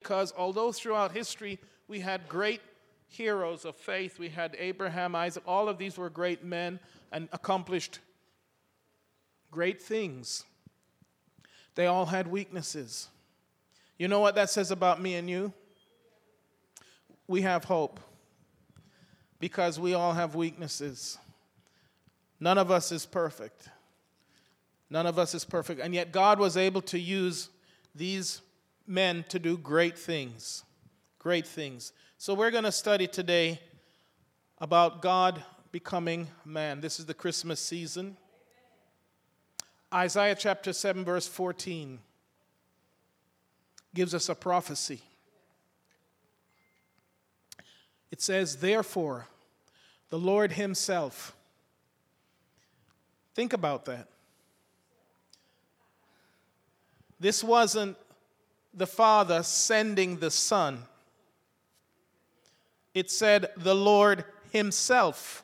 because although throughout history we had great heroes of faith, we had Abraham, Isaac, all of these were great men and accomplished great things. They all had weaknesses. You know what that says about me and you? We have hope because we all have weaknesses. None of us is perfect. None of us is perfect. And yet God was able to use these men to do great things. Great things. So we're going to study today about God becoming man. This is the Christmas season. Isaiah chapter 7 verse 14 gives us a prophecy. It says, therefore, the Lord himself. Think about that. This wasn't the Father sending the Son. It said, the Lord himself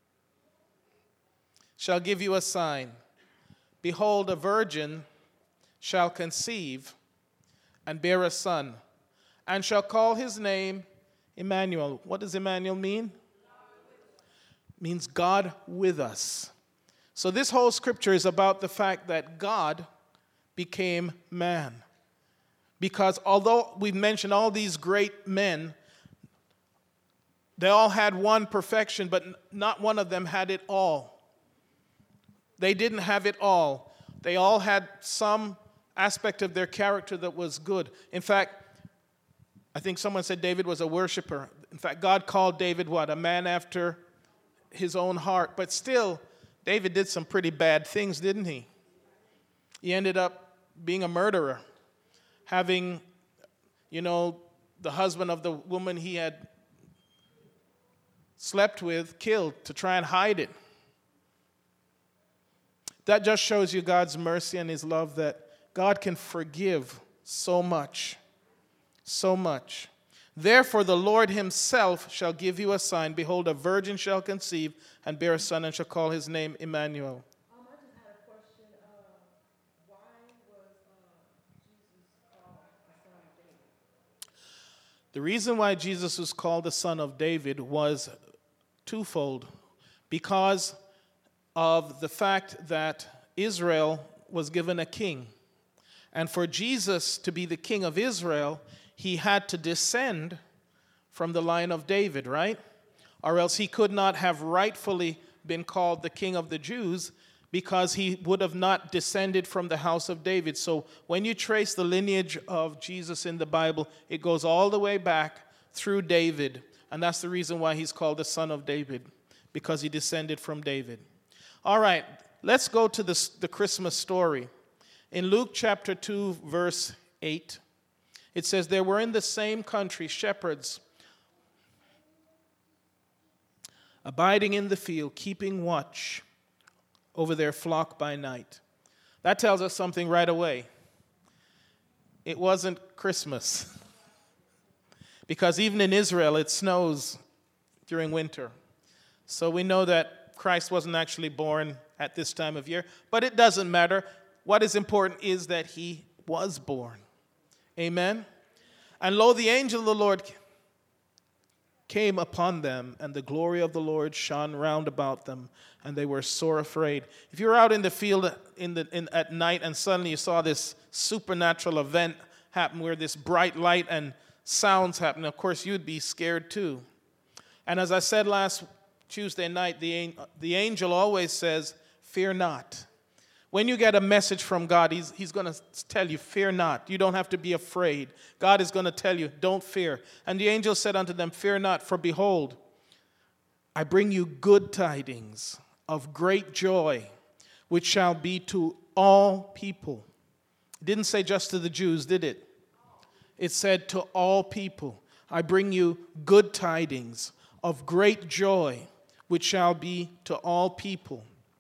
shall give you a sign. Behold, a virgin shall conceive and bear a son, and shall call his name Emmanuel. What does Emmanuel mean? It means God with us. So this whole scripture is about the fact that God became man. Because although we've mentioned all these great men, they all had one perfection, but not one of them had it all. They didn't have it all. They all had some aspect of their character that was good. In fact, I think someone said David was a worshiper. In fact, God called David what? A man after his own heart. But still, David did some pretty bad things, didn't he? He ended up being a murderer, having, the husband of the woman he had slept with killed to try and hide it. That just shows you God's mercy and his love, that God can forgive so much. So much. Therefore, the Lord himself shall give you a sign. Behold, a virgin shall conceive and bear a son, and shall call his name Emmanuel. I just had a question. Why was Jesus called the Son of David? The reason why Jesus was called the Son of David was twofold. Because of the fact that Israel was given a king. And for Jesus to be the king of Israel, he had to descend from the line of David, right? Or else he could not have rightfully been called the king of the Jews, because he would have not descended from the house of David. So when you trace the lineage of Jesus in the Bible, it goes all the way back through David. And that's the reason why he's called the Son of David, because he descended from David. All right, let's go to the Christmas story. In Luke chapter 2, verse 8, it says, there were in the same country shepherds abiding in the field, keeping watch over their flock by night. That tells us something right away. It wasn't Christmas. Because even in Israel, it snows during winter. So we know that Christ wasn't actually born at this time of year. But it doesn't matter. What is important is that he was born. Amen? And lo, the angel of the Lord came upon them, and the glory of the Lord shone round about them, and they were sore afraid. If you were out in the field at night and suddenly you saw this supernatural event happen where this bright light and sounds happen, of course you'd be scared too. And as I said last Tuesday night, the angel always says, fear not. When you get a message from God, he's going to tell you, fear not. You don't have to be afraid. God is going to tell you, don't fear. And the angel said unto them, fear not, for behold, I bring you good tidings of great joy, which shall be to all people. It didn't say just to the Jews, did it? It said to all people. I bring you good tidings of great joy, which shall be to all people.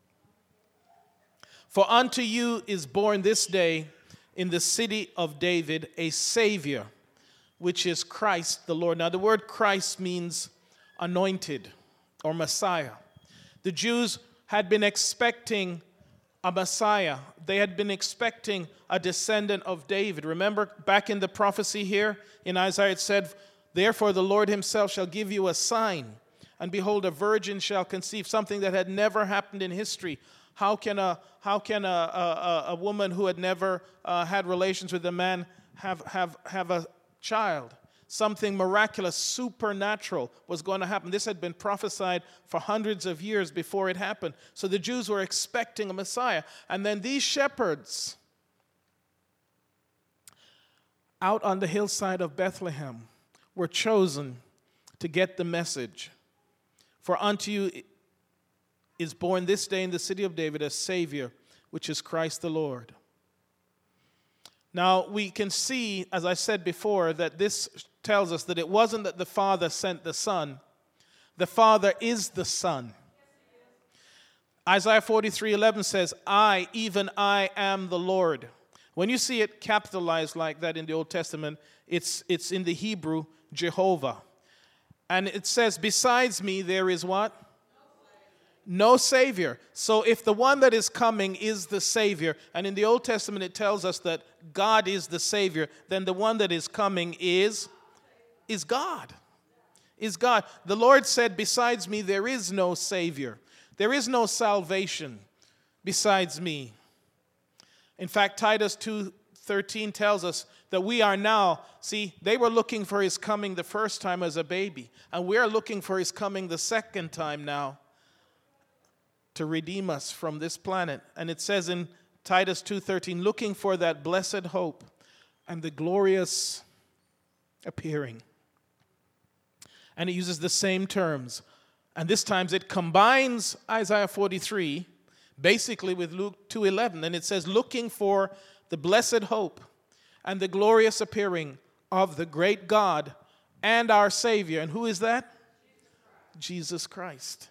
For unto you is born this day in the city of David a Savior, which is Christ the Lord. Now the word Christ means anointed or Messiah. The Jews had been expecting a Messiah. They had been expecting a descendant of David. Remember back in the prophecy here in Isaiah it said, "Therefore the Lord himself shall give you a sign, and behold, a virgin shall conceive," something that had never happened in history. How can a woman who had never had relations with a man have a child? Something miraculous, supernatural was going to happen. This had been prophesied for hundreds of years before it happened. So the Jews were expecting a Messiah. And then these shepherds out on the hillside of Bethlehem were chosen to get the message. "For unto you is born this day in the city of David a Savior, which is Christ the Lord." Now, we can see, as I said before, that this tells us that it wasn't that the Father sent the Son. The Father is the Son. Isaiah 43:11 says, "I, even I, am the Lord." When you see it capitalized like that in the Old Testament, it's in the Hebrew, Jehovah. And it says, "Besides me, there is" what? No Savior. So if the one that is coming is the Savior, and in the Old Testament it tells us that God is the Savior, then the one that is coming is God. Is God. The Lord said, "Besides me, there is no Savior. There is no salvation besides me." In fact, Titus 2:13 tells us that we are now, see, they were looking for his coming the first time as a baby, and we are looking for his coming the second time now to redeem us from this planet. And it says in Titus 2:13, looking for that blessed hope and the glorious appearing. And it uses the same terms. And this time it combines Isaiah 43 basically with Luke 2:11. And it says, looking for the blessed hope and the glorious appearing of the great God and our Savior. And who is that? Jesus Christ.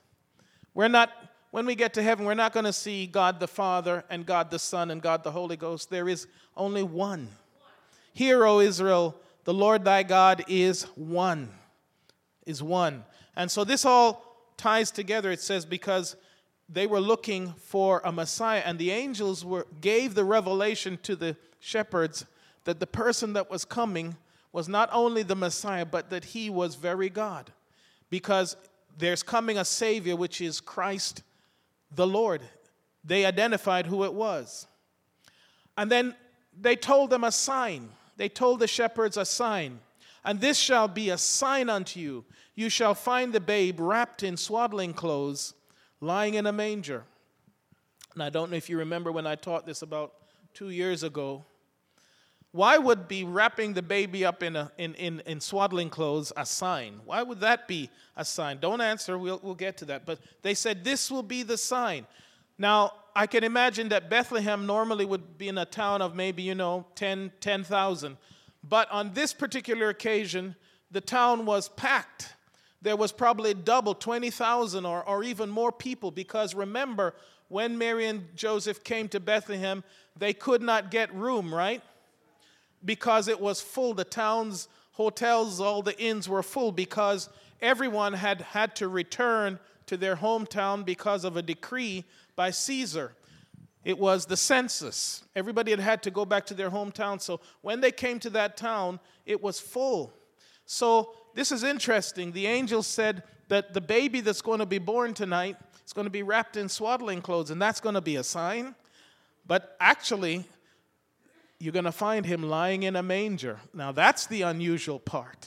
When we get to heaven, we're not going to see God the Father and God the Son and God the Holy Ghost. There is only one. Hear, O Israel, the Lord thy God is one. Is one. And so this all ties together, it says, because they were looking for a Messiah, and the angels gave the revelation to the shepherds that the person that was coming was not only the Messiah, but that he was very God. Because there's coming a Savior, which is Christ the Lord. They identified who it was. And then they told them a sign. They told the shepherds a sign. And this shall be a sign unto you. You shall find the babe wrapped in swaddling clothes, lying in a manger. And I don't know if you remember when I taught this about 2 years ago. Why would be wrapping the baby up in swaddling clothes a sign? Why would that be a sign? Don't answer, we'll get to that. But they said this will be the sign. Now, I can imagine that Bethlehem normally would be in a town of maybe, 10,000. But on this particular occasion, the town was packed. There was probably double, 20,000 or even more people, because remember, when Mary and Joseph came to Bethlehem, they could not get room, right? Because it was full. The town's hotels, all the inns were full, because everyone had to return to their hometown because of a decree by Caesar. It was the census. Everybody had to go back to their hometown. So when they came to that town, it was full. So this is interesting. The angel said that the baby that's going to be born tonight is going to be wrapped in swaddling clothes, and that's going to be a sign. But actually, you're going to find him lying in a manger. Now, that's the unusual part.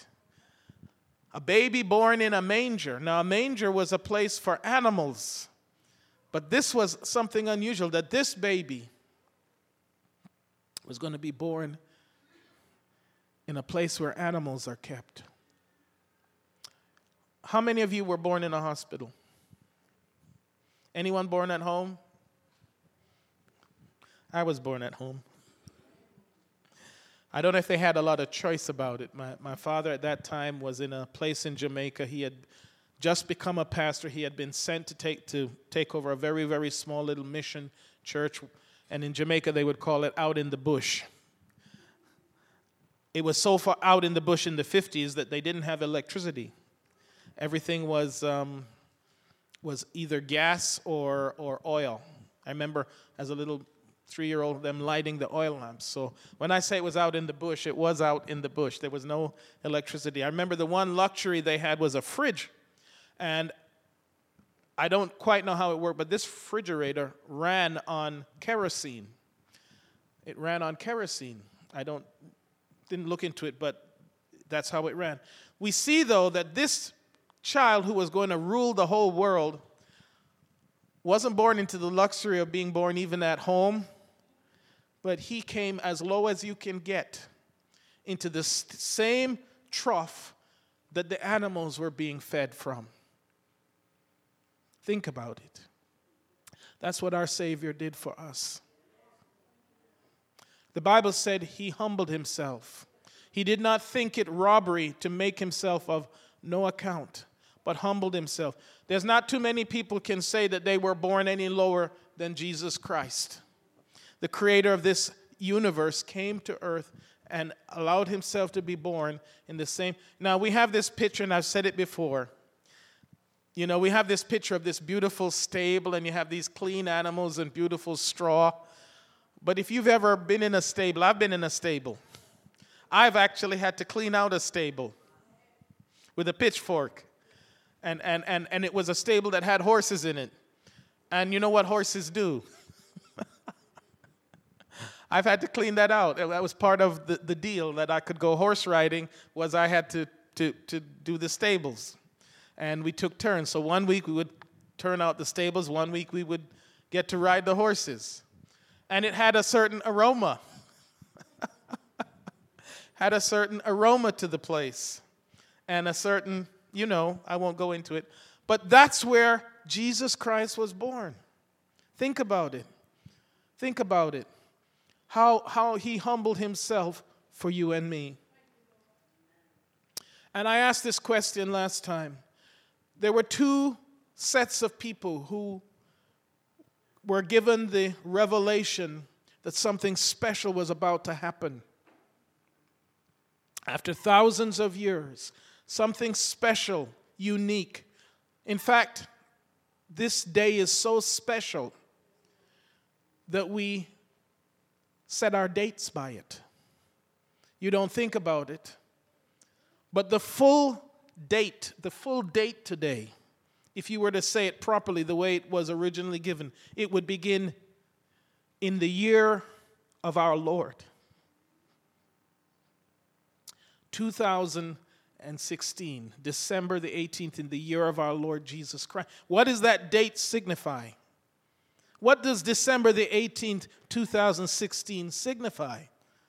A baby born in a manger. Now, a manger was a place for animals. But this was something unusual, that this baby was going to be born in a place where animals are kept. How many of you were born in a hospital? Anyone born at home? I was born at home. I don't know if they had a lot of choice about it. My father at that time was in a place in Jamaica. He had just become a pastor. He had been sent to take over a very, very small little mission church. And in Jamaica, they would call it out in the bush. It was so far out in the bush in the 50s that they didn't have electricity. Everything was either gas or oil. I remember as a little 3-year-old them lighting the oil lamps. So when I say it was out in the bush, it was out in the bush. There was no electricity. I remember the one luxury they had was a fridge. And I don't quite know how it worked, but this refrigerator ran on kerosene. It ran on kerosene. Didn't look into it, but that's how it ran. We see, though, that this child who was going to rule the whole world wasn't born into the luxury of being born even at home, but he came as low as you can get into the same trough that the animals were being fed from. Think about it. That's what our Savior did for us. The Bible said he humbled himself. He did not think it robbery to make himself of no account, but humbled himself. There's not too many people can say that they were born any lower than Jesus Christ. The creator of this universe came to earth and allowed himself to be born in the same. Now we have this picture, and I've said it before. You know, we have this picture of this beautiful stable, and you have these clean animals and beautiful straw. But if you've ever been in a stable, I've been in a stable. I've actually had to clean out a stable with a pitchfork. And it was a stable that had horses in it. And you know what horses do? I've had to clean that out. That was part of the deal that I could go horse riding, was I had to do the stables. And we took turns. So one week we would turn out the stables. One week we would get to ride the horses. And it had a certain aroma. Had a certain aroma to the place. And a certain, I won't go into it. But that's where Jesus Christ was born. Think about it. Think about it. How he humbled himself for you and me. And I asked this question last time. There were two sets of people who were given the revelation that something special was about to happen. After thousands of years, something special, unique. In fact, this day is so special that we set our dates by it. You don't think about it. But the full date today, if you were to say it properly the way it was originally given, it would begin in the year of our Lord. 2016, December the 18th, in the year of our Lord Jesus Christ. What does that date signify? What does December the 18th, 2016 signify?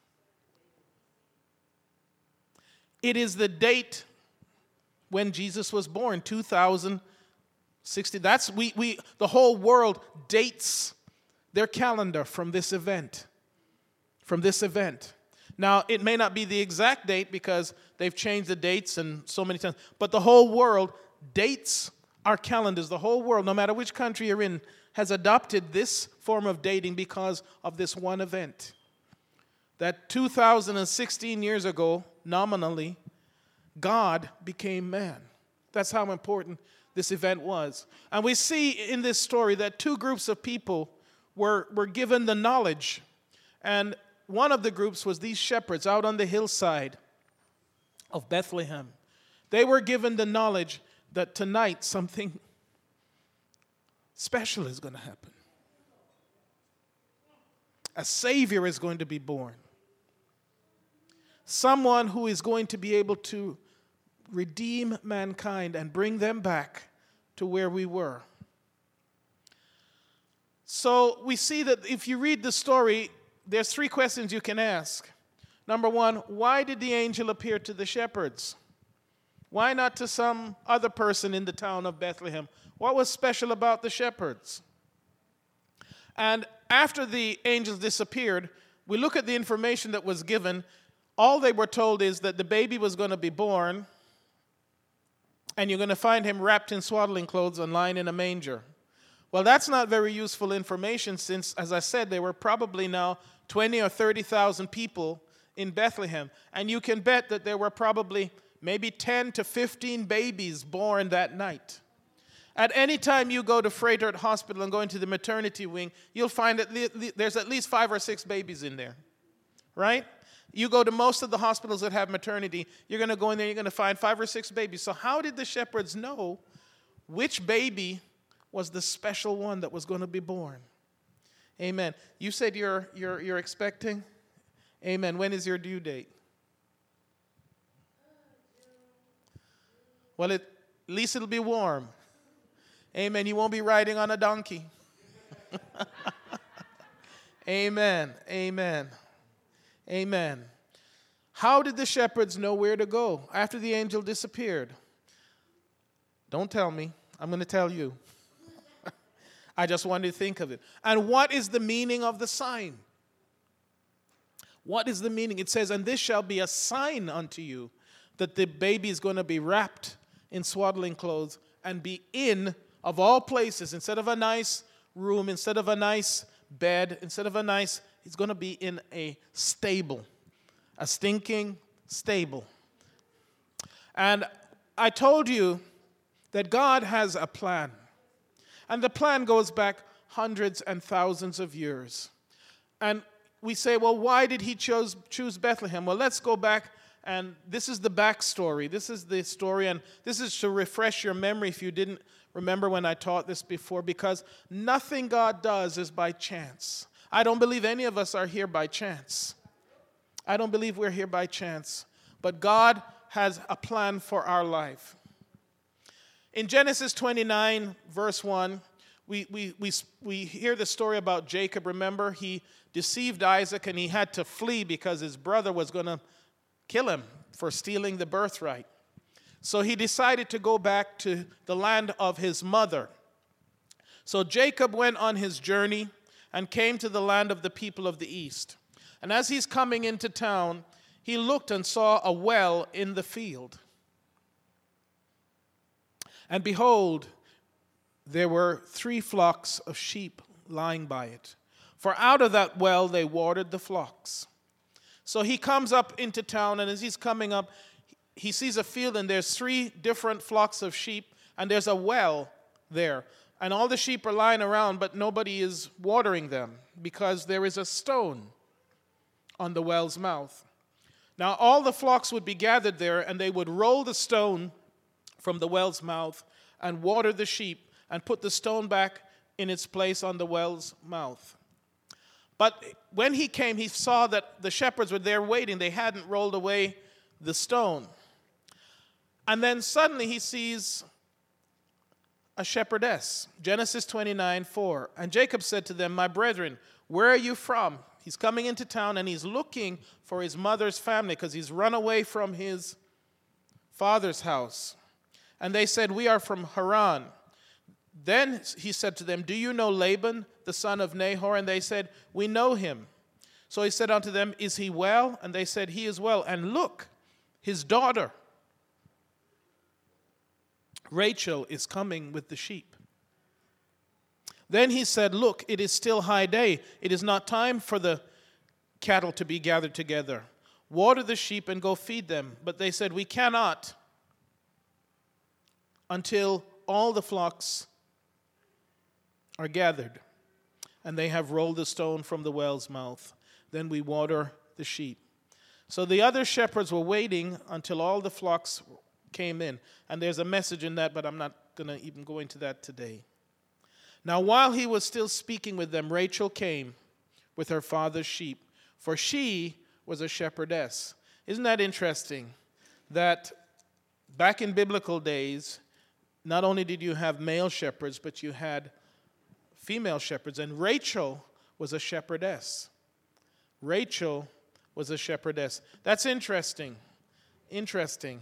It is the date when Jesus was born, 2016. That's the whole world dates their calendar from this event. From this event. Now, it may not be the exact date because they've changed the dates and so many times, but the whole world dates our calendars. The whole world, no matter which country you're in, has adopted this form of dating because of this one event. That 2016 years ago, nominally, God became man. That's how important this event was. And we see in this story that two groups of people were given the knowledge. And one of the groups was these shepherds out on the hillside of Bethlehem. They were given the knowledge that tonight something special is going to happen. A Savior is going to be born. Someone who is going to be able to redeem mankind and bring them back to where we were. So we see that if you read the story, there's three questions you can ask. Number one, why did the angel appear to the shepherds? Why not to some other person in the town of Bethlehem? What was special about the shepherds? And after the angels disappeared, we look at the information that was given. All they were told is that the baby was going to be born, and you're going to find him wrapped in swaddling clothes and lying in a manger. Well, that's not very useful information since, as I said, there were probably now 20 or 30,000 people in Bethlehem. And you can bet that there were probably maybe 10 to 15 babies born that night. At any time you go to Freighter Hospital and go into the maternity wing, you'll find that there's at least 5 or 6 babies in there, right? You go to most of the hospitals that have maternity, you're going to go in there, you're going to find 5 or 6 babies. So how did the shepherds know which baby was the special one that was going to be born? Amen. You said you're expecting? Amen. When is your due date? Well, at least it'll be warm. Amen. You won't be riding on a donkey. Amen. Amen. Amen. How did the shepherds know where to go after the angel disappeared? Don't tell me. I'm going to tell you. I just want you to think of it. And what is the meaning of the sign? What is the meaning? It says, and this shall be a sign unto you, that the baby is going to be wrapped in swaddling clothes and be in, of all places, instead of a nice room, instead of a nice bed, instead of a nice, he's going to be in a stable, a stinking stable. And I told you that God has a plan. And the plan goes back hundreds and thousands of years. And we say, well, why did he choose Bethlehem? Well, let's go back, and this is the backstory. This is the story, and this is to refresh your memory if you didn't remember when I taught this before, because nothing God does is by chance. I don't believe any of us are here by chance. I don't believe we're here by chance. But God has a plan for our life. In Genesis 29, verse 1, we hear the story about Jacob. Remember, he deceived Isaac and he had to flee because his brother was going to kill him for stealing the birthright. So he decided to go back to the land of his mother. So Jacob went on his journey and came to the land of the people of the east. And as he's coming into town, he looked and saw a well in the field. And behold, there were 3 flocks of sheep lying by it. For out of that well they watered the flocks. So he comes up into town, and as he's coming up, he sees a field, and there's 3 different flocks of sheep, and there's a well there. And all the sheep are lying around, but nobody is watering them because there is a stone on the well's mouth. Now all the flocks would be gathered there, and they would roll the stone from the well's mouth and water the sheep and put the stone back in its place on the well's mouth. But when he came, he saw that the shepherds were there waiting. They hadn't rolled away the stone. And then suddenly he sees a shepherdess. Genesis 29:4. And Jacob said to them, my brethren, where are you from? He's coming into town and he's looking for his mother's family because he's run away from his father's house. And they said, we are from Haran. Then he said to them, do you know Laban, the son of Nahor? And they said, we know him. So he said unto them, is he well? And they said, he is well. And look, his daughter, Rachel, is coming with the sheep. Then he said, look, it is still high day. It is not time for the cattle to be gathered together. Water the sheep and go feed them. But they said, we cannot until all the flocks are gathered, and they have rolled the stone from the well's mouth. Then we water the sheep. So the other shepherds were waiting until all the flocks came in. And there's a message in that, but I'm not going to even go into that today. Now, while he was still speaking with them, Rachel came with her father's sheep, for she was a shepherdess. Isn't that interesting? That back in biblical days, not only did you have male shepherds, but you had female shepherds. And Rachel was a shepherdess. Rachel was a shepherdess. That's interesting. Interesting.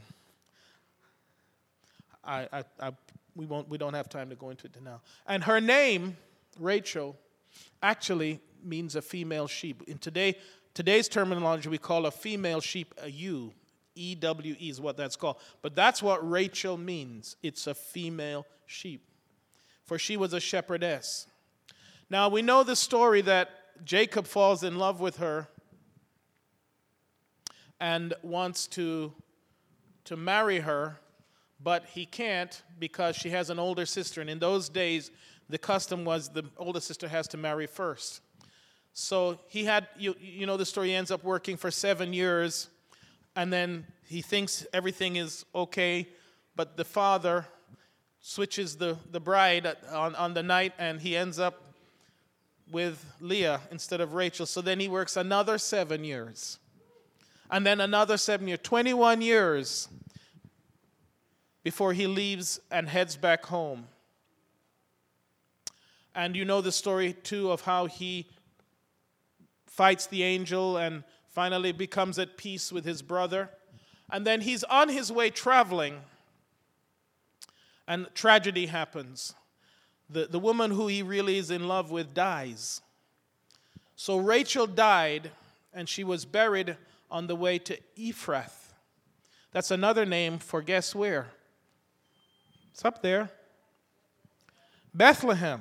We don't have time to go into it now. And her name, Rachel, actually means a female sheep. In today's terminology, we call a female sheep a ewe. E-W-E is what that's called. But that's what Rachel means. It's a female sheep. For she was a shepherdess. Now, we know the story that Jacob falls in love with her and wants to marry her, but he can't because she has an older sister. And in those days, the custom was the older sister has to marry first. So he had, you know the story, he ends up working for 7 years, and then he thinks everything is okay, but the father switches the bride on the night, and he ends up with Leah instead of Rachel. So then he works another 7 years. And then another 7 years, 21 years before he leaves and heads back home. And you know the story, too, of how he fights the angel and finally becomes at peace with his brother. And then he's on his way traveling, and tragedy happens. The woman who he really is in love with dies. So Rachel died, and she was buried on the way to Ephrath. That's another name for guess where? It's up there. Bethlehem.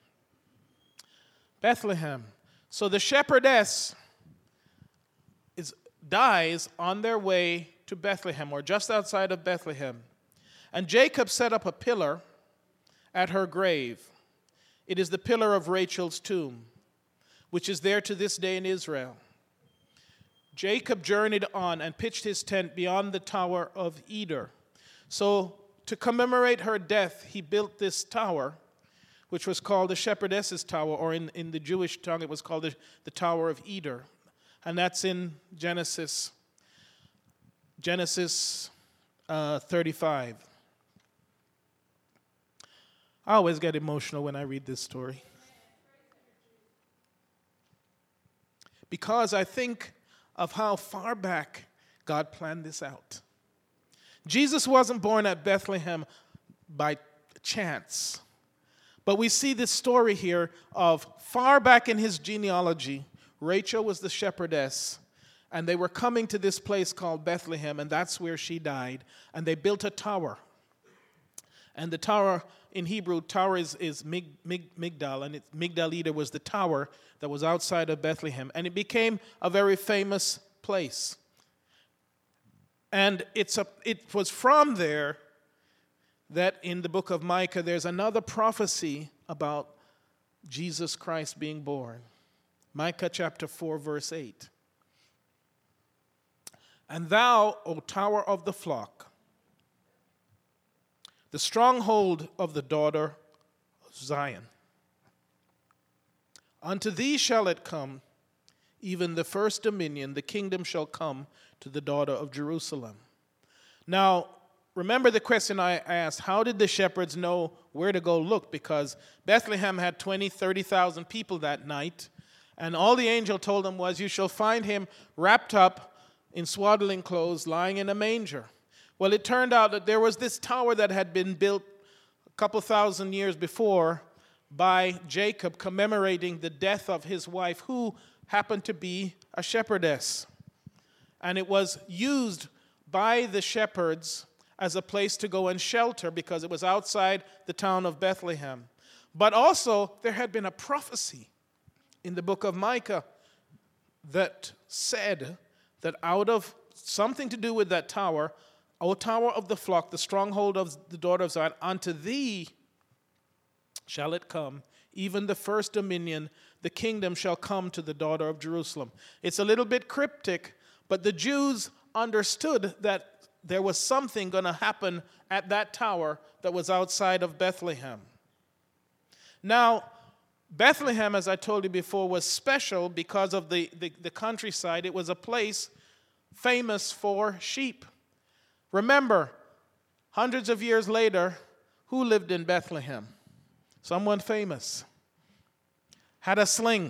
Bethlehem. So the shepherdess dies on their way to Bethlehem, or just outside of Bethlehem. And Jacob set up a pillar at her grave. It is the pillar of Rachel's tomb, which is there to this day in Israel. Jacob journeyed on and pitched his tent beyond the Tower of Eder. So to commemorate her death, he built this tower, which was called the Shepherdess's Tower, or in the Jewish tongue it was called the Tower of Eder. And that's in Genesis 35. I always get emotional when I read this story, because I think of how far back God planned this out. Jesus wasn't born at Bethlehem by chance, but we see this story here of far back in his genealogy. Rachel was the shepherdess, and they were coming to this place called Bethlehem, and that's where she died. And they built a tower. And the tower, in Hebrew, tower is Migdal, and Migdal Eder was the tower that was outside of Bethlehem. And it became a very famous place. And it was from there that in the book of Micah, there's another prophecy about Jesus Christ being born. Micah chapter 4, verse 8. And thou, O tower of the flock, the stronghold of the daughter of Zion, unto thee shall it come, even the first dominion, the kingdom shall come to the daughter of Jerusalem. Now, remember the question I asked, how did the shepherds know where to go look? Because Bethlehem had 30,000 people that night, and all the angel told them was, you shall find him wrapped up in swaddling clothes, lying in a manger. Well, it turned out that there was this tower that had been built a couple thousand years before by Jacob, commemorating the death of his wife, who happened to be a shepherdess. And it was used by the shepherds as a place to go and shelter because it was outside the town of Bethlehem. But also, there had been a prophecy in the book of Micah that said that out of something to do with that tower, O tower of the flock, the stronghold of the daughter of Zion, unto thee shall it come, even the first dominion, the kingdom shall come to the daughter of Jerusalem. It's a little bit cryptic, but the Jews understood that there was something going to happen at that tower that was outside of Bethlehem. Now, Bethlehem, as I told you before, was special because of the countryside. It was a place famous for sheep. Remember, hundreds of years later, who lived in Bethlehem? Someone famous. Had a sling.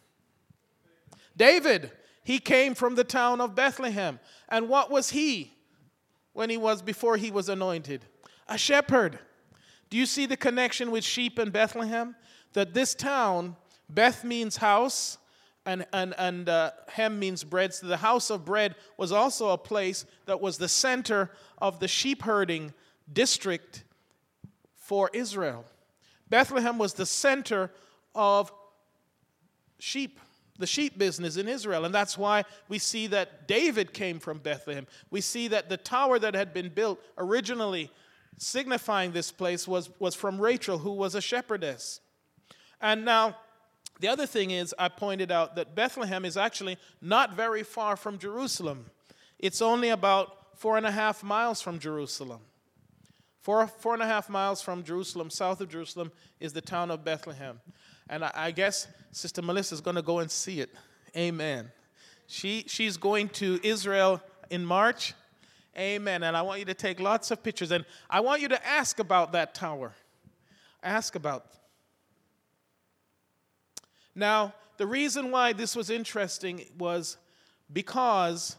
David, he came from the town of Bethlehem. And what was he before he was anointed? A shepherd. Do you see the connection with sheep and Bethlehem? That this town, Beth means house, and Hem means bread. So the house of bread was also a place that was the center of the sheep herding district for Israel. Bethlehem was the center of sheep, the sheep business in Israel. And that's why we see that David came from Bethlehem. We see that the tower that had been built originally signifying this place was from Rachel, who was a shepherdess. And now, the other thing is, I pointed out that Bethlehem is actually not very far from Jerusalem. It's only about 4.5 miles from Jerusalem. 4.5 miles from Jerusalem, south of Jerusalem, is the town of Bethlehem. And I guess Sister Melissa is going to go and see it. Amen. She's going to Israel in March. Amen. And I want you to take lots of pictures. And I want you to ask about that tower. Ask about. Now, the reason why this was interesting was because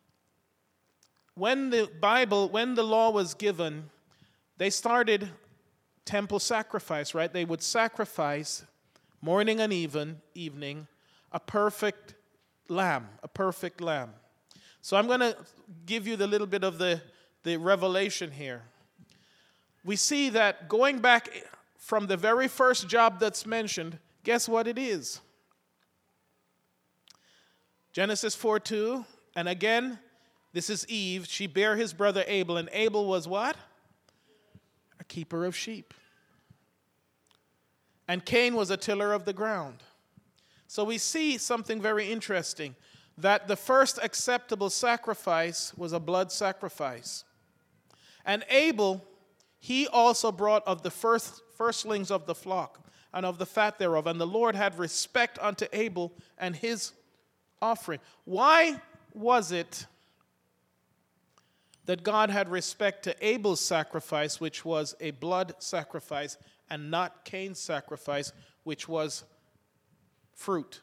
when the law was given, they started temple sacrifice, right? They would sacrifice morning and evening a perfect lamb. So I'm going to give you the little bit of the revelation here. We see that going back from the very first job that's mentioned, guess what it is? Genesis 4:2, and again, this is Eve. She bare his brother Abel, and Abel was what? A keeper of sheep. And Cain was a tiller of the ground. So we see something very interesting, that the first acceptable sacrifice was a blood sacrifice. And Abel, he also brought of the firstlings of the flock and of the fat thereof. And the Lord had respect unto Abel and his offering. Why was it that God had respect to Abel's sacrifice, which was a blood sacrifice, and not Cain's sacrifice, which was fruit?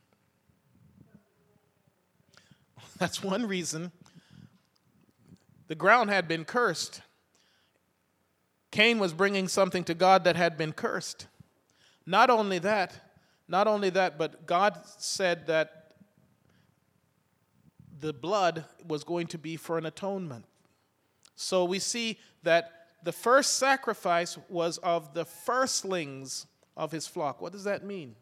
That's one reason. The ground had been cursed. Cain was bringing something to God that had been cursed. Not only that, but God said that the blood was going to be for an atonement. So we see that the first sacrifice was of the firstlings of his flock. What does that mean?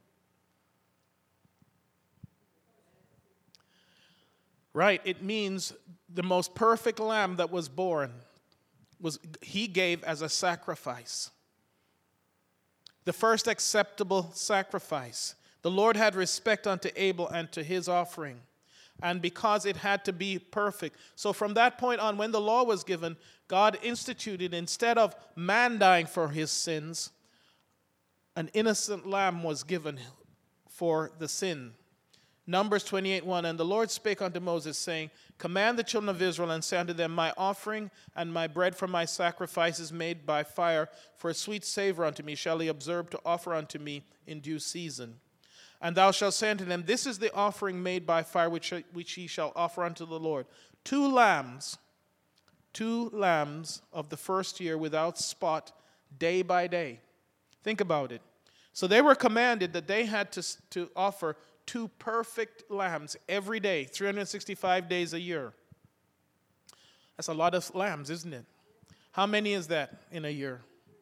Right, it means the most perfect lamb that was born he gave as a sacrifice. The first acceptable sacrifice. The Lord had respect unto Abel and to his offering. And because it had to be perfect. So from that point on, when the law was given, God instituted, instead of man dying for his sins, an innocent lamb was given for the sin. Numbers 28:1, and the Lord spake unto Moses, saying, command the children of Israel, and say unto them, my offering and my bread for my sacrifices made by fire, for a sweet savor unto me, shall ye observe to offer unto me in due season. And thou shalt say unto them, this is the offering made by fire, which ye shall offer unto the Lord. 2 lambs of the first year without spot, day by day. Think about it. So they were commanded that they had to offer 2 perfect lambs every day, 365 days a year. That's a lot of lambs, isn't it? How many is that in a year?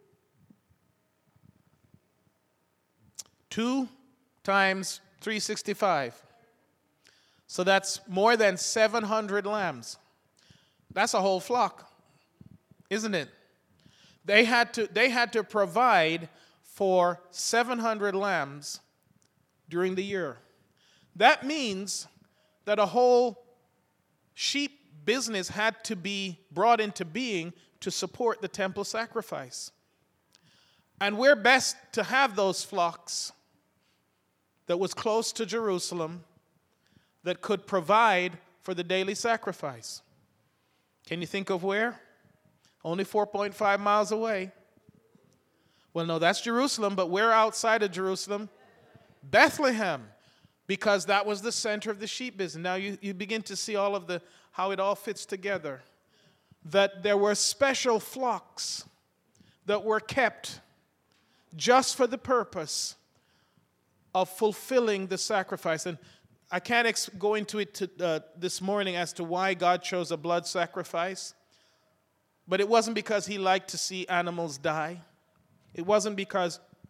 2 times 365. So that's more than 700 lambs. That's a whole flock, isn't it? They had to provide for 700 lambs during the year. That means that a whole sheep business had to be brought into being to support the temple sacrifice. And we're best to have those flocks that was close to Jerusalem that could provide for the daily sacrifice. Can you think of where? Only 4.5 miles away. Well, no, that's Jerusalem, but we're outside of Jerusalem. Bethlehem, because that was the center of the sheep business. Now you begin to see all of how it all fits together. That there were special flocks that were kept just for the purpose of fulfilling the sacrifice. And I can't go into it this morning as to why God chose a blood sacrifice. But it wasn't because he liked to see animals die. It wasn't because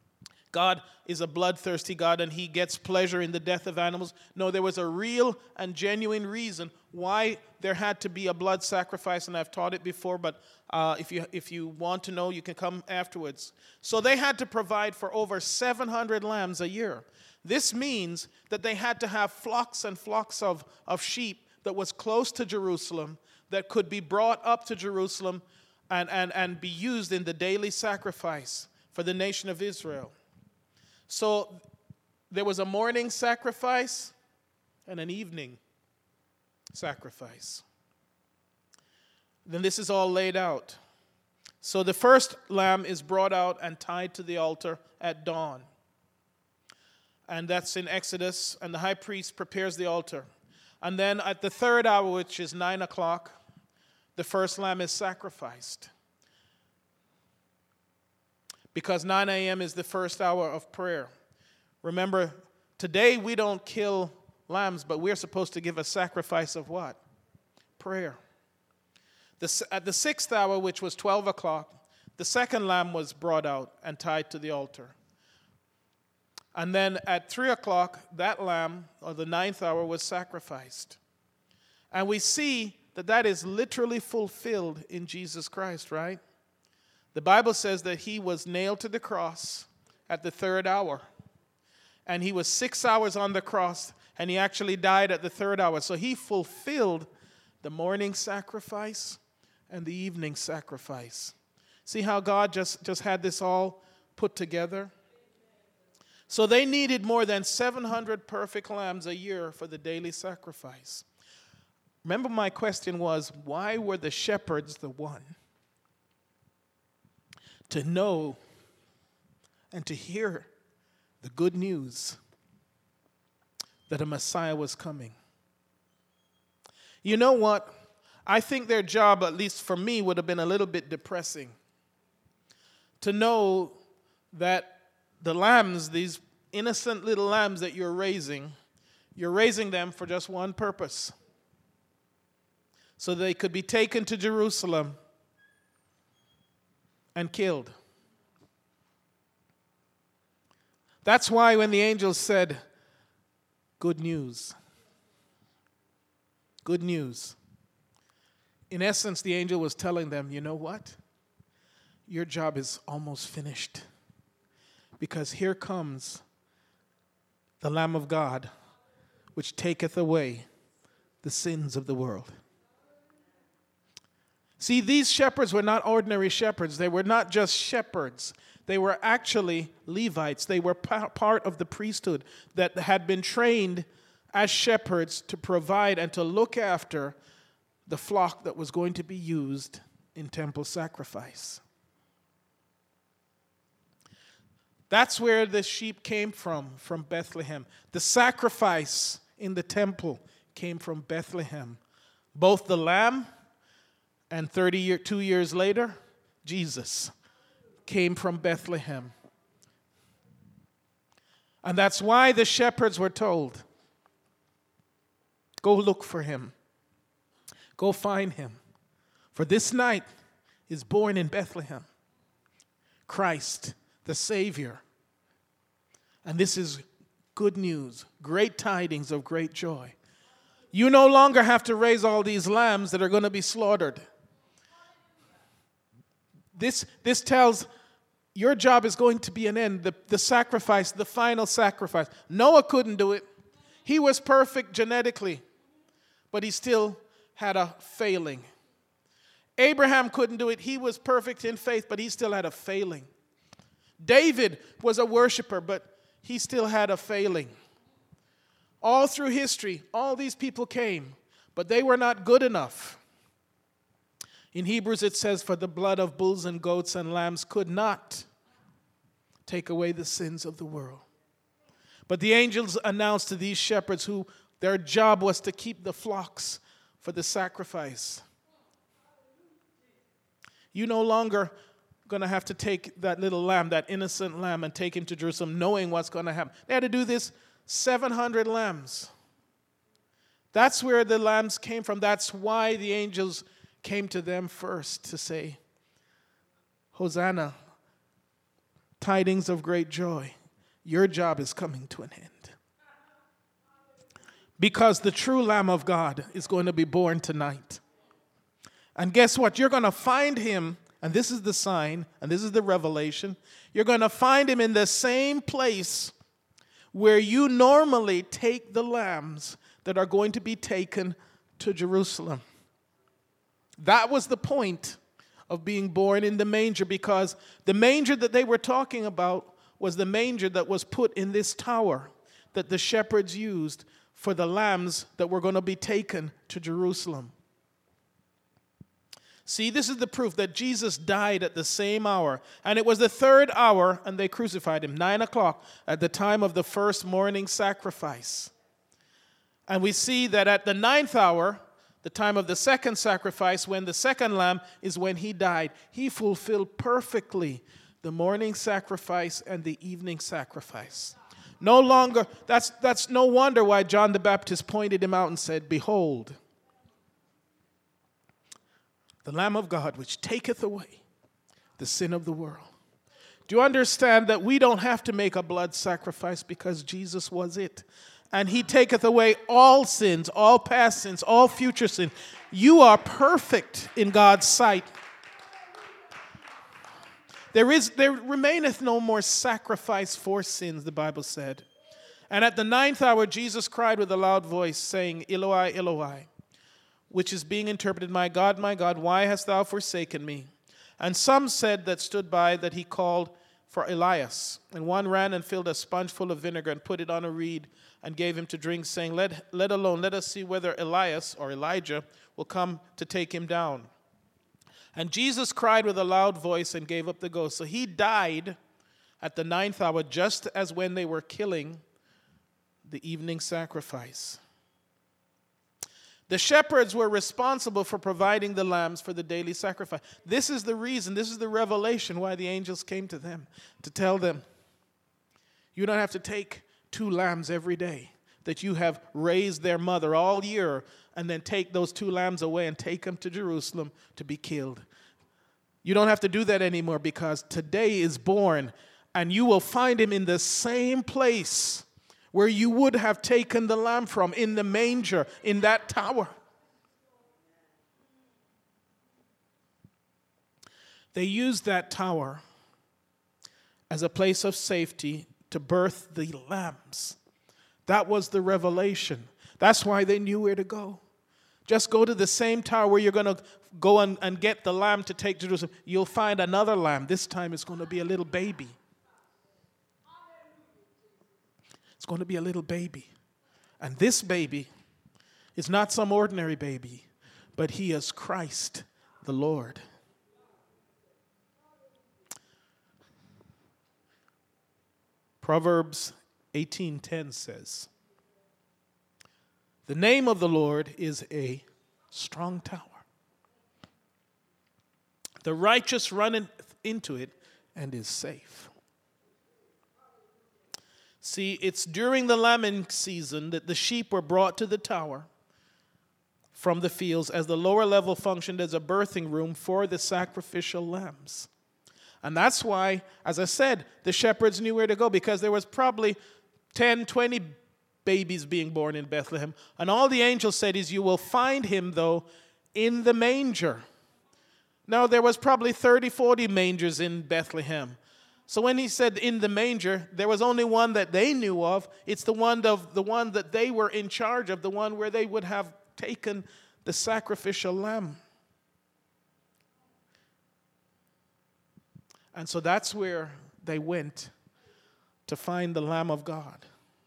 God is a bloodthirsty God and he gets pleasure in the death of animals. No, there was a real and genuine reason why there had to be a blood sacrifice, and I've taught it before, but if you want to know, you can come afterwards. So they had to provide for over 700 lambs a year. This means that they had to have flocks and flocks of sheep that was close to Jerusalem, that could be brought up to Jerusalem and be used in the daily sacrifice for the nation of Israel. So there was a morning sacrifice and an evening sacrifice. Then this is all laid out. So the first lamb is brought out and tied to the altar at dawn. And that's in Exodus, and the high priest prepares the altar. And then at the third hour, which is 9 o'clock, the first lamb is sacrificed. Because 9 a.m. is the first hour of prayer. Remember, today we don't kill lambs, but we're supposed to give a sacrifice of what? Prayer. At the sixth hour, which was 12 o'clock, the second lamb was brought out and tied to the altar. And then at 3 o'clock, that lamb, or the ninth hour, was sacrificed. And we see that that is literally fulfilled in Jesus Christ, right? The Bible says that he was nailed to the cross at the third hour. And he was 6 hours on the cross, and he actually died at the third hour. So he fulfilled the morning sacrifice and the evening sacrifice. See how God just had this all put together? So they needed more than 700 perfect lambs a year for the daily sacrifice. Remember, my question was, why were the shepherds the one to know and to hear the good news that a Messiah was coming? You know what? I think their job, at least for me, would have been a little bit depressing. To know that the lambs, these innocent little lambs that you're raising them for just one purpose. So they could be taken to Jerusalem and killed. That's why when the angel said, good news, good news. In essence, the angel was telling them, you know what? Your job is almost finished. Because here comes the Lamb of God, which taketh away the sins of the world. See, these shepherds were not ordinary shepherds. They were not just shepherds. They were actually Levites. They were part of the priesthood that had been trained as shepherds to provide and to look after the flock that was going to be used in temple sacrifice. That's where the sheep came from Bethlehem. The sacrifice in the temple came from Bethlehem. Both the lamb and 2 years later, Jesus came from Bethlehem. And that's why the shepherds were told, go look for him. Go find him. For this night is born in Bethlehem Christ, the Savior. And this is good news, great tidings of great joy. You no longer have to raise all these lambs that are going to be slaughtered. This tells your job is going to be an end, the sacrifice, the final sacrifice. Noah couldn't do it. He was perfect genetically, but he still had a failing. Abraham couldn't do it. He was perfect in faith, but he still had a failing. David was a worshiper, but he still had a failing. All through history, all these people came, but they were not good enough. In Hebrews it says, for the blood of bulls and goats and lambs could not take away the sins of the world. But the angels announced to these shepherds who their job was to keep the flocks for the sacrifice. You no longer going to have to take that little lamb, that innocent lamb, and take him to Jerusalem knowing what's going to happen. They had to do this 700 lambs. That's where the lambs came from. That's why the angels came to them first to say, Hosanna, tidings of great joy. your job is coming to an end. Because the true Lamb of God is going to be born tonight. And guess what? You're going to find him, and this is the sign, and this is the revelation. You're going to find him in the same place where you normally take the lambs that are going to be taken to Jerusalem. That was the point of being born in the manger, because the manger that they were talking about was the manger that was put in this tower that the shepherds used for the lambs that were going to be taken to Jerusalem. See, this is the proof that Jesus died at the same hour. And it was the third hour, and they crucified him, 9 o'clock, at the time of the first morning sacrifice. And we see that at the 9th hour, the time of the second sacrifice, when the second lamb is when he died, he fulfilled perfectly the morning sacrifice and the evening sacrifice. No longer, that's no wonder why John the Baptist pointed him out and said, "Behold, the Lamb of God, which taketh away the sin of the world." Do you understand that we don't have to make a blood sacrifice because Jesus was it? And he taketh away all sins, all past sins, all future sins. You are perfect in God's sight. There remaineth no more sacrifice for sins, the Bible said. And at the 9th hour, Jesus cried with a loud voice, saying, "Eloi, Eloi," which is being interpreted, my God, why hast thou forsaken me?" And some said that stood by that he called for Elias. And one ran and filled a sponge full of vinegar and put it on a reed and gave him to drink, saying, let alone, let us see whether Elias or Elijah will come to take him down. And Jesus cried with a loud voice and gave up the ghost. So he died at the 9th hour, just as when they were killing the evening sacrifice. The shepherds were responsible for providing the lambs for the daily sacrifice. This is the reason, this is the revelation why the angels came to them, to tell them, you don't have to take 2 lambs every day, that you have raised their mother all year, and then take those 2 lambs away and take them to Jerusalem to be killed. You don't have to do that anymore, because today is born, and you will find him in the same place where you would have taken the lamb from, in the manger, in that tower. They used that tower as a place of safety to birth the lambs. That was the revelation. That's why they knew where to go. Just go to the same tower where you're going to go and get the lamb to take to Jerusalem. You'll find another lamb. This time it's going to be a little baby. It's going to be a little baby. And this baby is not some ordinary baby, but he is Christ the Lord. Proverbs 18:10 says, "The name of the Lord is a strong tower. The righteous run into it and is safe." See, it's during the lambing season that the sheep were brought to the tower from the fields, as the lower level functioned as a birthing room for the sacrificial lambs. And that's why, as I said, the shepherds knew where to go, because there was probably 10, 20 babies being born in Bethlehem. And all the angel said is, you will find him, though, in the manger. Now, there was probably 30, 40 mangers in Bethlehem. So when he said in the manger, there was only one that they knew of. It's the one that they were in charge of, the one where they would have taken the sacrificial lamb. And so that's where they went to find the Lamb of God.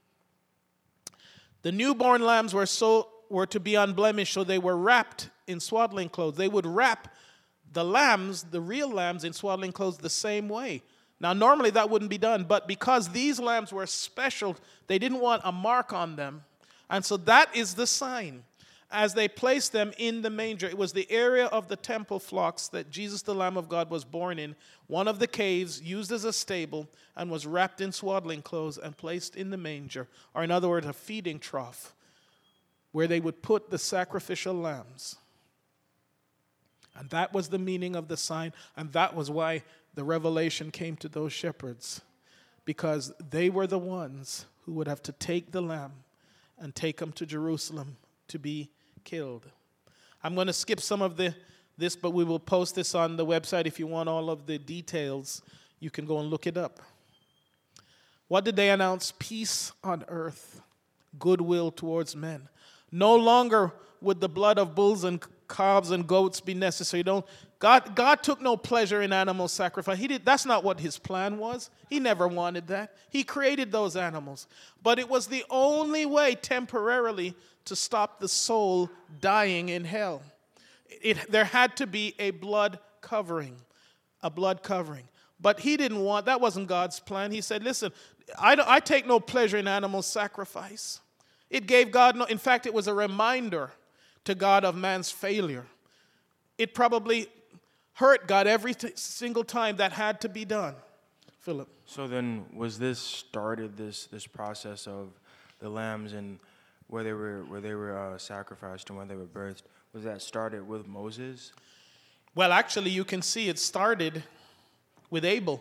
The newborn lambs were to be unblemished, so they were wrapped in swaddling clothes. They would wrap the lambs, the real lambs, in swaddling clothes the same way. Now, normally that wouldn't be done, but because these lambs were special, they didn't want a mark on them. And so that is the sign. As they placed them in the manger, it was the area of the temple flocks that Jesus, the Lamb of God, was born in, one of the caves used as a stable, and was wrapped in swaddling clothes and placed in the manger, or in other words, a feeding trough, where they would put the sacrificial lambs. And that was the meaning of the sign, and that was why the revelation came to those shepherds. because they were the ones who would have to take the lamb and take him to Jerusalem to be killed. I'm going to skip some of this, but we will post this on the website. If you want all of the details, you can go and look it up. What did they announce? Peace on earth, goodwill towards men. No longer would the blood of bulls and calves and goats be necessary. God took no pleasure in animal sacrifice. That's not what his plan was. He never wanted that. He created those animals. But it was the only way temporarily to stop the soul dying in hell. There had to be a blood covering. But he didn't want, that wasn't God's plan. He said, listen, I take no pleasure in animal sacrifice. It gave God in fact, it was a reminder to God of man's failure. It probably hurt God every single time that had to be done. Philip. So then, was this started, this process of the lambs and where they were sacrificed and when they were birthed? Was that started with Moses? Well, actually, you can see it started with Abel.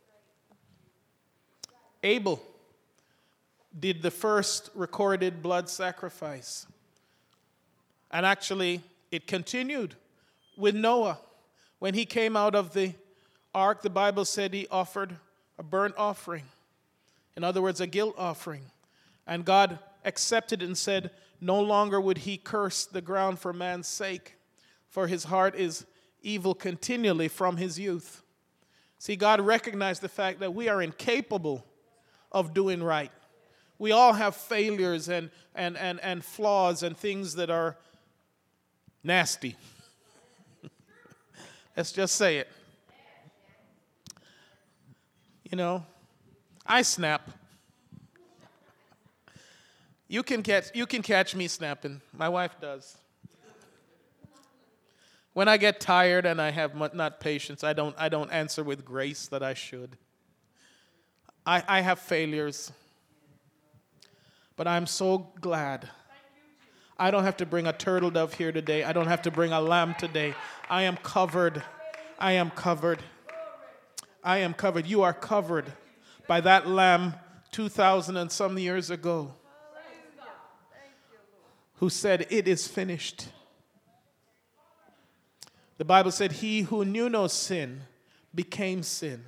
Abel did the first recorded blood sacrifice. And actually, it continued with Noah. When he came out of the ark, the Bible said he offered a burnt offering. In other words, a guilt offering. And God accepted it and said, no longer would he curse the ground for man's sake, for his heart is evil continually from his youth. See, God recognized the fact that we are incapable of doing right. We all have failures and flaws and things that are nasty. Let's just say it. You know, I snap. You can catch me snapping. My wife does. When I get tired and I have not patience, I don't answer with grace that I should. I have failures. But I'm so glad. I don't have to bring a turtle dove here today. I don't have to bring a lamb today. I am covered. I am covered. I am covered. You are covered by that lamb 2,000 and some years ago who said, it is finished. The Bible said, he who knew no sin became sin.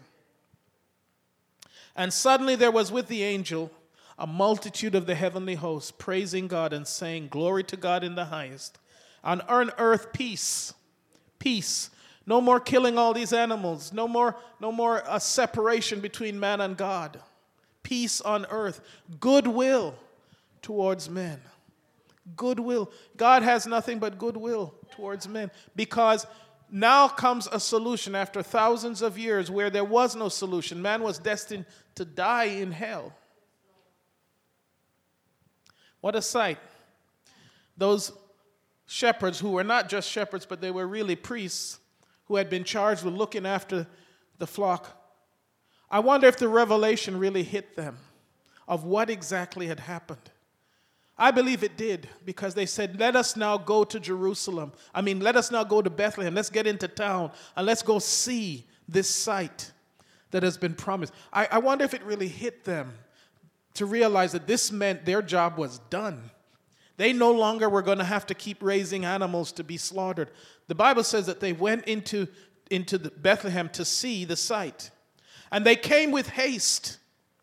And suddenly there was with the angel a multitude of the heavenly hosts praising God and saying, glory to God in the highest. On earth, peace. Peace. No more killing all these animals. No more separation between man and God. Peace on earth. Goodwill towards men. Goodwill. God has nothing but goodwill towards men, because now comes a solution after thousands of years where there was no solution. Man was destined to die in hell. What a sight. Those shepherds who were not just shepherds, but they were really priests who had been charged with looking after the flock. I wonder if the revelation really hit them of what exactly had happened. I believe it did, because they said, let us now go to Jerusalem. Let us now go to Bethlehem. Let's get into town and let's go see this sight that has been promised. I wonder if it really hit them to realize that this meant their job was done. They no longer were going to have to keep raising animals to be slaughtered. The Bible says that they went into Bethlehem to see the sight. And they came with haste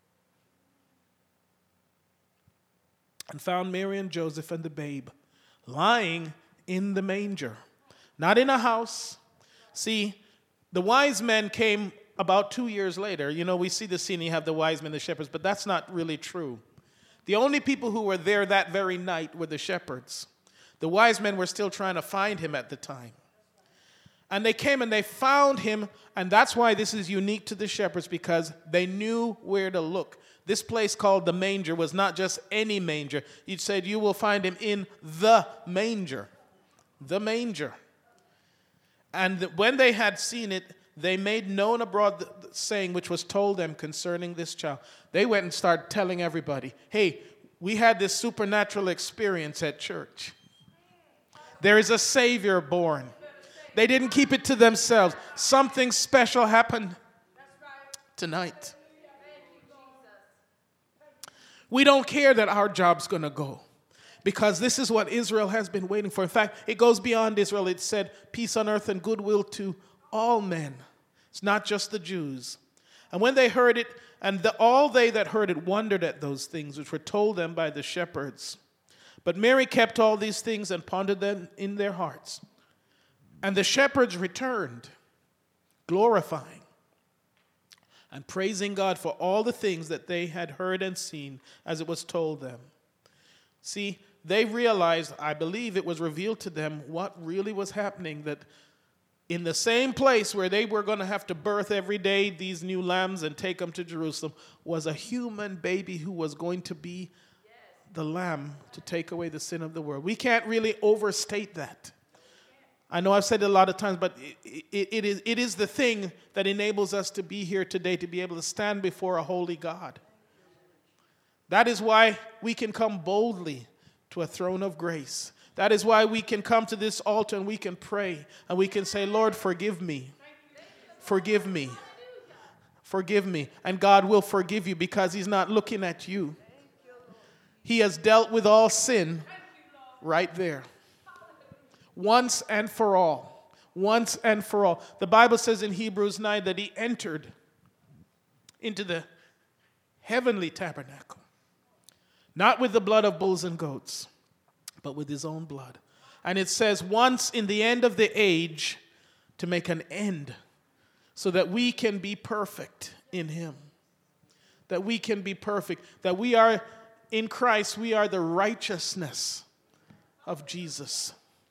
and found Mary and Joseph and the babe lying in the manger, not in a house. See, the wise men came about 2 years later. You know, we see the scene, you have the wise men, the shepherds, but that's not really true. The only people who were there that very night were the shepherds. The wise men were still trying to find him at the time. And they came and they found him, and that's why this is unique to the shepherds, because they knew where to look. This place called the manger was not just any manger. He said, you will find him in the manger. The manger. And when they had seen it, they made known abroad the saying which was told them concerning this child. They went and started telling everybody, hey, we had this supernatural experience at church. There is a Savior born. They didn't keep it to themselves. Something special happened tonight. We don't care that our job's going to go, because this is what Israel has been waiting for. In fact, it goes beyond Israel. It said, peace on earth and goodwill to all men. It's not just the Jews. And when they heard it, and all they that heard it wondered at those things which were told them by the shepherds. But Mary kept all these things and pondered them in their hearts. And the shepherds returned, glorifying and praising God for all the things that they had heard and seen as it was told them. See, they realized, I believe it was revealed to them what really was happening, that in the same place where they were going to have to birth every day these new lambs and take them to Jerusalem was a human baby who was going to be the lamb to take away the sin of the world. We can't really overstate that. I know I've said it a lot of times, but it is the thing that enables us to be here today, to be able to stand before a holy God. That is why we can come boldly to a throne of grace. That is why we can come to this altar and we can pray and we can say, Lord, forgive me. Forgive me. Forgive me. And God will forgive you because he's not looking at you. He has dealt with all sin right there. Once and for all. Once and for all. The Bible says in Hebrews 9 that he entered into the heavenly tabernacle. Not with the blood of bulls and goats, but with his own blood. And it says once in the end of the age to make an end so that we can be perfect in him. That we can be perfect. That we are in Christ, we are the righteousness of Jesus.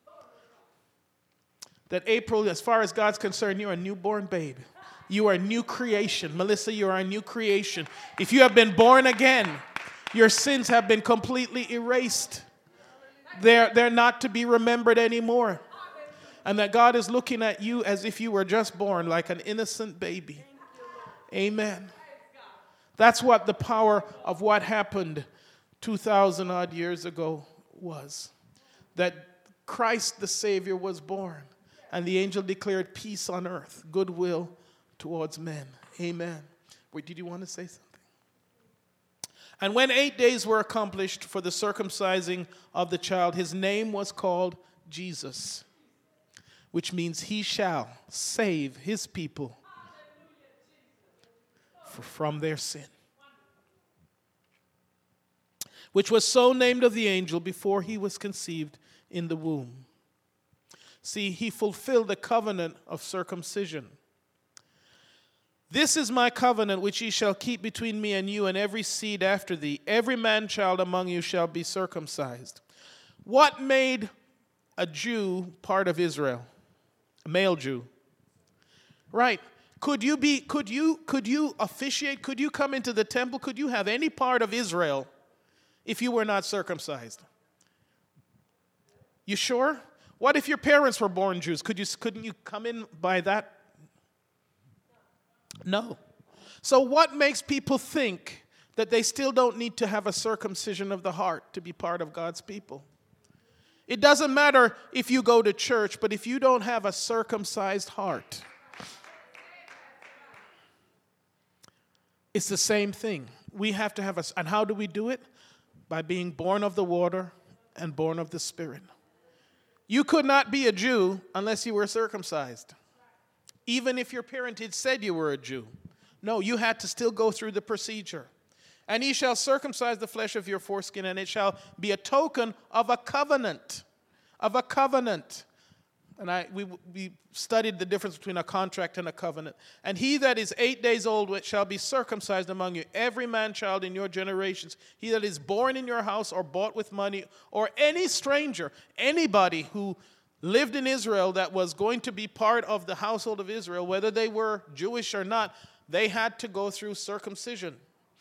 That April, as far as God's concerned, you're a newborn babe. You are a new creation. Melissa, you are a new creation. If you have been born again, your sins have been completely erased. They're not to be remembered anymore. And that God is looking at you as if you were just born, like an innocent baby. Amen. That's what the power of what happened 2,000 odd years ago was. That Christ the Savior was born. And the angel declared peace on earth, goodwill towards men. Amen. Wait, did you want to say something? And when 8 days were accomplished for the circumcising of the child, his name was called Jesus, which means he shall save his people from their sin. Which was so named of the angel before he was conceived in the womb. See, he fulfilled the covenant of circumcision. This is my covenant which ye shall keep between me and you and every seed after thee. Every man-child among you shall be circumcised. What made a Jew part of Israel? A male Jew. Right. Could you officiate? Could you come into the temple? Could you have any part of Israel if you were not circumcised? You sure? What if your parents were born Jews? Couldn't you come in by that? No. So what makes people think that they still don't need to have a circumcision of the heart to be part of God's people? It doesn't matter if you go to church, but if you don't have a circumcised heart, it's the same thing. We have to have and how do we do it? By being born of the water and born of the Spirit. You could not be a Jew unless you were circumcised. Even if your parentage said you were a Jew. No, you had to still go through the procedure. And ye shall circumcise the flesh of your foreskin, and it shall be a token of a covenant. Of a covenant. And we studied the difference between a contract and a covenant. And he that is 8 days old shall be circumcised among you, every man-child in your generations. He that is born in your house or bought with money, or any stranger, anybody who lived in Israel that was going to be part of the household of Israel, whether they were Jewish or not, they had to go through circumcision.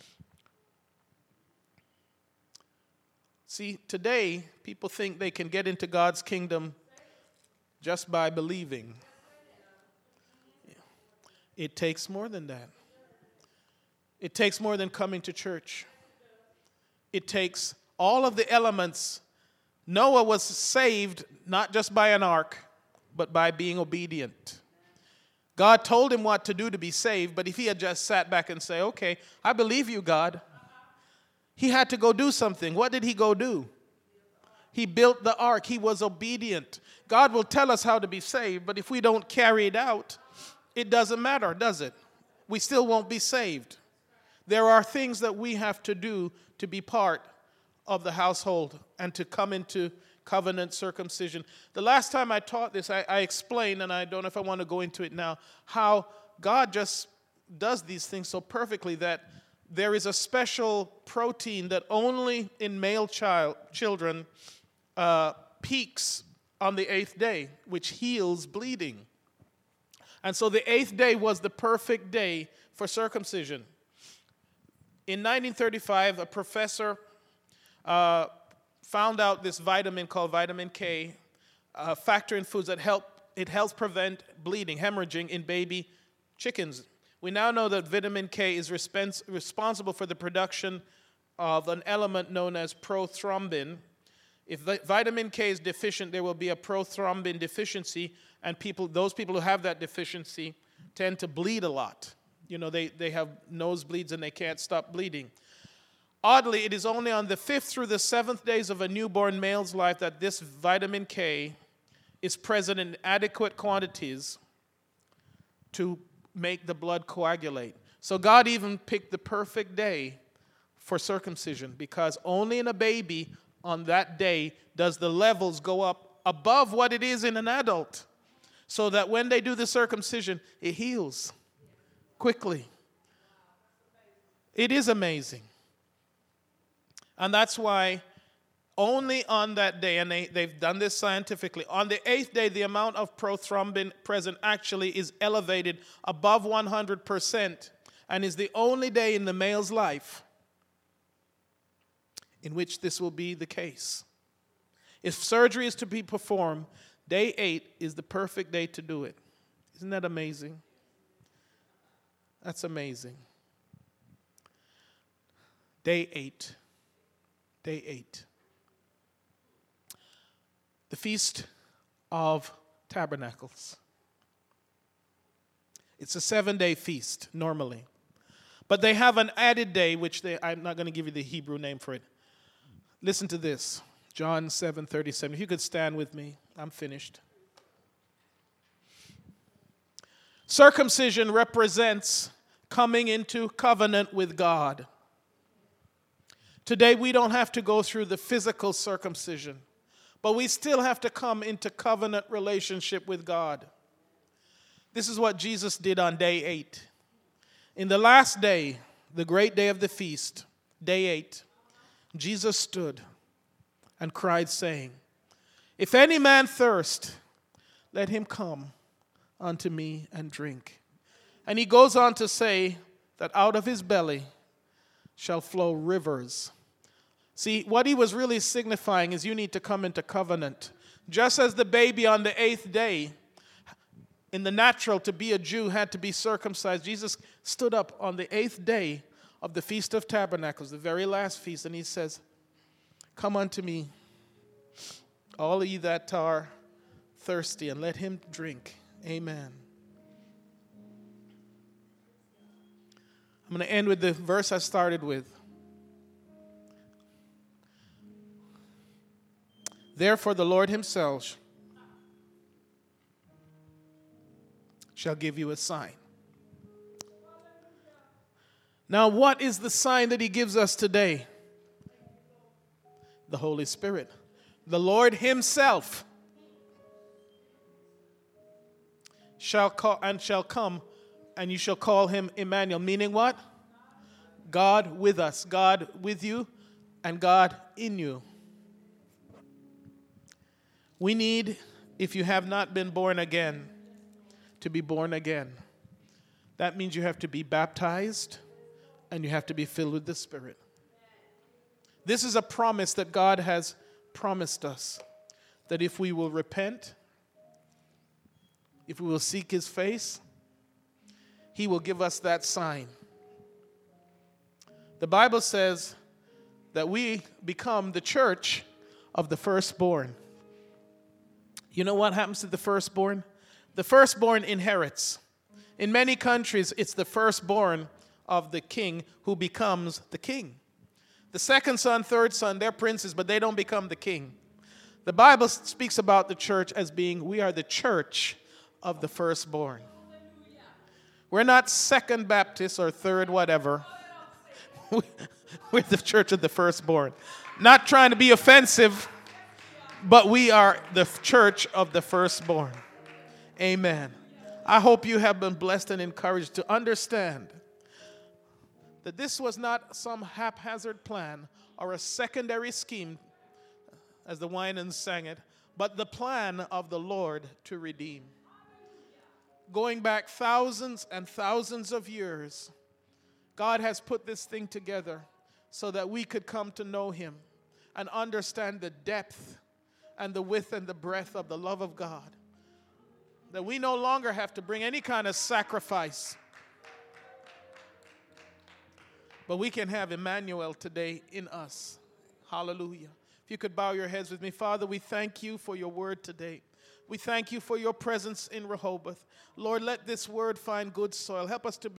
See, today, people think they can get into God's kingdom just by believing. It takes more than that. It takes more than coming to church. It takes all of the elements. Noah was saved not just by an ark, but by being obedient. God told him what to do to be saved, but if he had just sat back and say, okay, I believe you, God. He had to go do something. What did he go do? He built the ark. He was obedient. God will tell us how to be saved, but if we don't carry it out, it doesn't matter, does it? We still won't be saved. There are things that we have to do to be part of the household and to come into covenant circumcision. The last time I taught this, I explained, and I don't know if I want to go into it now, how God just does these things so perfectly that there is a special protein that only in male children peaks on the 8th day, which heals bleeding. And so the 8th day was the perfect day for circumcision. In 1935, a professor found out this vitamin called vitamin K, a factor in foods that helps prevent bleeding, hemorrhaging in baby chickens. We now know that vitamin K is responsible for the production of an element known as prothrombin. If vitamin K is deficient, there will be a prothrombin deficiency, and those people who have that deficiency tend to bleed a lot. You know, they have nosebleeds and they can't stop bleeding. Oddly, it is only on the 5th through the 7th days of a newborn male's life that this vitamin K is present in adequate quantities to make the blood coagulate. So God even picked the perfect day for circumcision, because only in a baby on that day does the levels go up above what it is in an adult, so that when they do the circumcision, it heals quickly. It is amazing. And that's why only on that day, and they've done this scientifically, on the 8th day, the amount of prothrombin present actually is elevated above 100%, and is the only day in the male's life in which this will be the case. If surgery is to be performed, day 8 is the perfect day to do it. Isn't that amazing? That's amazing. Day 8. Day 8. The Feast of Tabernacles. It's a 7-day feast normally. But they have an added day, which I'm not going to give you the Hebrew name for it. Listen to this. John 7:37. If you could stand with me, I'm finished. Circumcision represents coming into covenant with God. Today we don't have to go through the physical circumcision, but we still have to come into covenant relationship with God. This is what Jesus did on day 8. In the last day, the great day of the feast, day 8, Jesus stood and cried, saying, "If any man thirst, let him come unto me and drink." And he goes on to say that out of his belly shall flow rivers. See, what he was really signifying is you need to come into covenant. Just as the baby on the 8th day, in the natural, to be a Jew had to be circumcised, Jesus stood up on the 8th day of the Feast of Tabernacles, the very last feast, and he says, "Come unto me, all ye that are thirsty, and let him drink." Amen. I'm going to end with the verse I started with. Therefore the Lord himself shall give you a sign. Now, what is the sign that he gives us today? The Holy Spirit. The Lord himself shall come, and you shall call him Emmanuel. Meaning what? God with us. God with you, and God in you. We need, if you have not been born again, to be born again. That means you have to be baptized and you have to be filled with the Spirit. This is a promise that God has promised us, that if we will repent, if we will seek his face, he will give us that sign. The Bible says that we become the church of the firstborn. You know what happens to the firstborn? The firstborn inherits. In many countries, it's the firstborn of the king who becomes the king. The second son, third son, they're princes, but they don't become the king. The Bible speaks about the church as being, we are the church of the firstborn. We're not second Baptist or third whatever. We're the church of the firstborn. Not trying to be offensive, but we are the church of the firstborn. Amen. I hope you have been blessed and encouraged to understand that this was not some haphazard plan or a secondary scheme, as the Winans sang it, but the plan of the Lord to redeem. Going back thousands and thousands of years, God has put this thing together so that we could come to know Him and understand the depth and the width and the breadth of the love of God. That we no longer have to bring any kind of sacrifice, but we can have Emmanuel today in us. Hallelujah. If you could bow your heads with me. Father, we thank you for your word today. We thank you for your presence in Rehoboth. Lord, let this word find good soil. Help us to